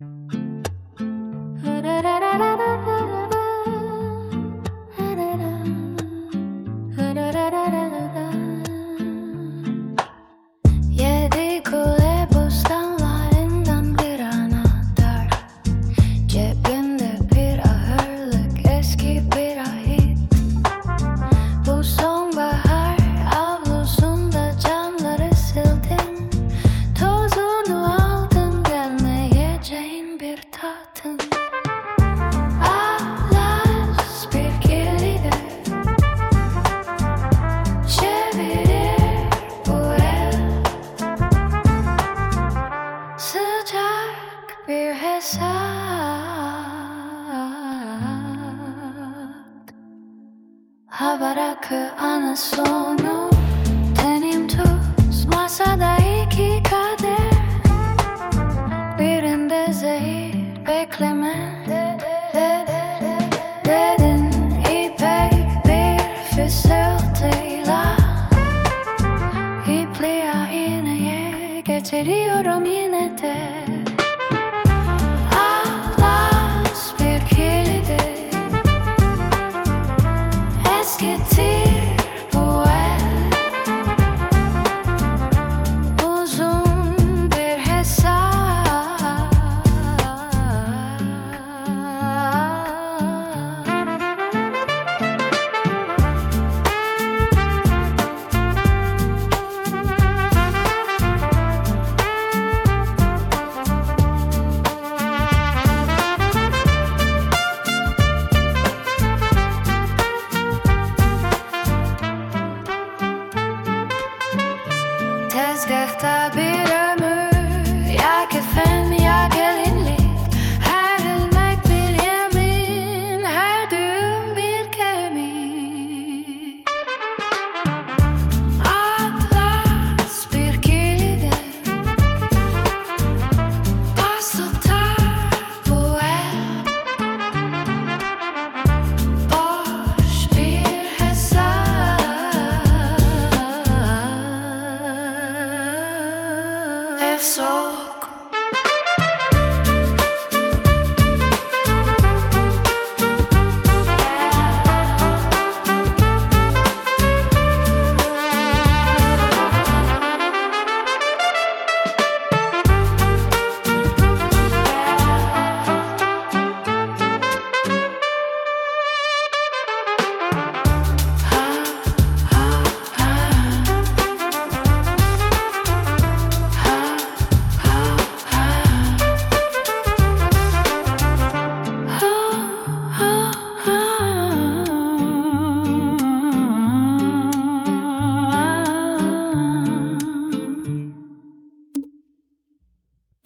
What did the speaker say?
Yedi kule bostanlarından bir anahtar, cebinde bir ahırlık eski bir ahit. Bu sonbahar avlusunda camları sildin, tozunu aldın, gelmeyeceğin bir tahtın. Ağlas bir gelidir, çevirir bu el. Sıcak bir hesap, hava rakı ana sonu, tenim tuz, masada iki kadeh. Birinde zehir bekleme, dedin ipek bir fısıltıyla. İpliğe iğneye getiriyorum yine.